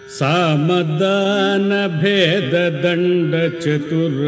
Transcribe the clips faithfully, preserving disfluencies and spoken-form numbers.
सामदान भेद दंड चतुर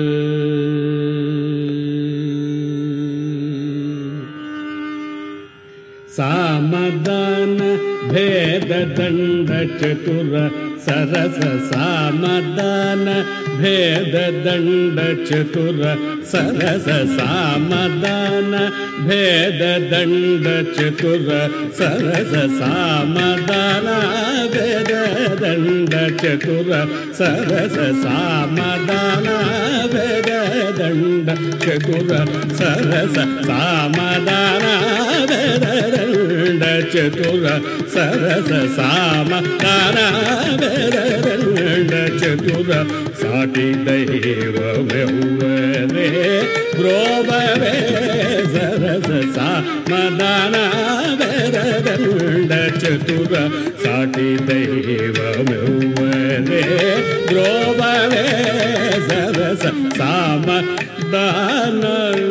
सामदान भेद दंड चतुर सरस सामदान भेद दंड चतुर सरस सामदान भेद दंड चतुर सरस सामदान भेद दंड चतुर सरस सामदान भेद दंड चतुर सरस सामदान भेद दंड चतुर सरस सामदान भेद दंड चतुर साटी दैवमेव्वरे ब्रोवरे सरस सामदान भेद दंड चतुर साटी दैवमेव्वरे ब्रोवरे सरस सामदान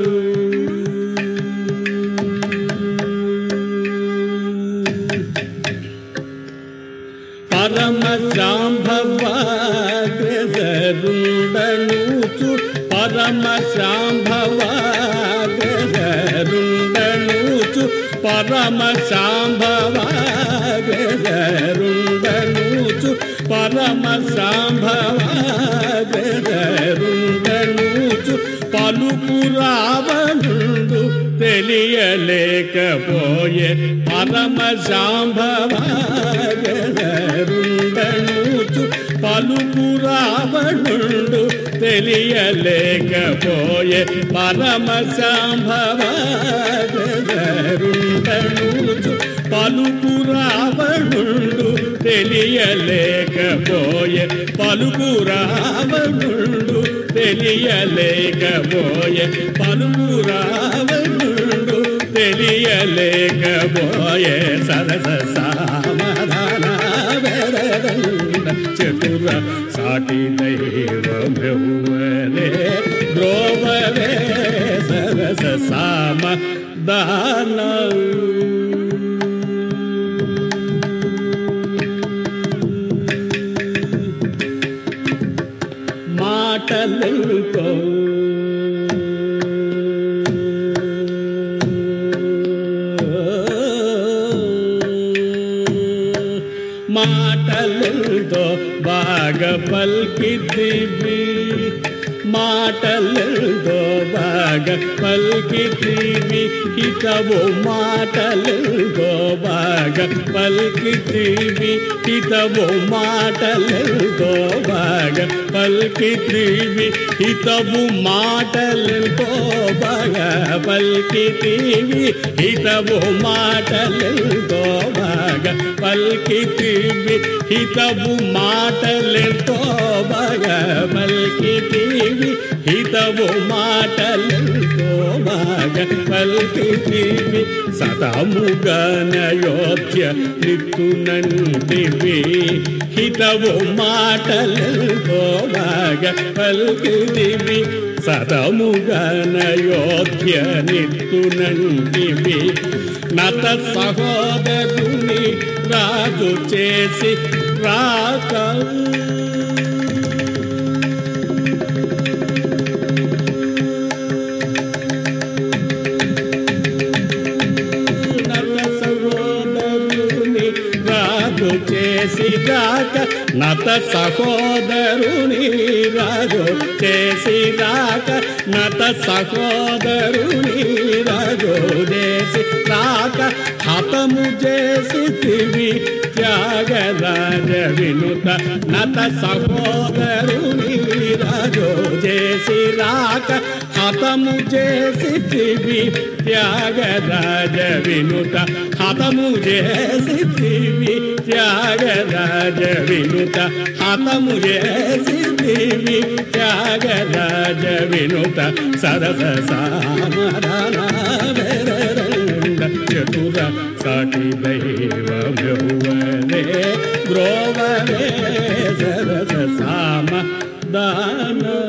परम शांभवाग्ररुंडनूचु परम शांभवाग्ररुंडनूचु परम शांभवाग्ररुंडनूचु परम शांभवाग्ररुंडनूचु పలుకురావణుండు తెలియలేకపోయే పరమ శాంభవాగరుండనూచు పలుకురావణుండు తెలియలేకపోయే పరమ శాంభవాగరుండనూచు పలుకురావణుండు తెలియలేకపోయే పలుకురావణుండు తెలియలేకపోయే పలుకురావణుండు తెలియలేకపోయే సరస సామదాన వేదండ చతుర సాటి దైవమెవ్వరే బ్రోవరే సరస సామదాన మాటలెంతో మాటలెంతో బాగా పలికితివి మాటలెంతో బాగా పలికితివి హితవు మాటలెంతో బాగా పలికితివి హితవు మాటలెంతో బాగా పలికితివి హితవు మాటలెంతో బాగా పలికితివి హితవు మాటలెంతో బాగా పలికితివి హితవు మాటలెంతో బాగా పలికితివి హితవు మాటలెంతో బాగా పలికితివి సతముగనయోధ్య నిత్తునంటివి హితవు మాటలెంతో బాగా పలికితివి సదముగనయోధ్య నిత్తునంటివి నత సహోదరుని రాజు చేసి రాక చేసి రాక నత సహోదరుని రాజు చేసి రాక నత సహోదరుని రాజు చేసి రాక హతము చేసితివి త్యాగరాజ వినుత నత సహోదరుని రాజు చేసి రాక హతము చేసితివి త్యాగరాజ వినుత హతము చేసితివి త్యాగరాజ వినుత హతము చేసితివి త్యాగరాజ వినుత సరస సామదాన వేదండ చతుర సాటి దైవమెవ్వరే బ్రోవరే సరస సామదాన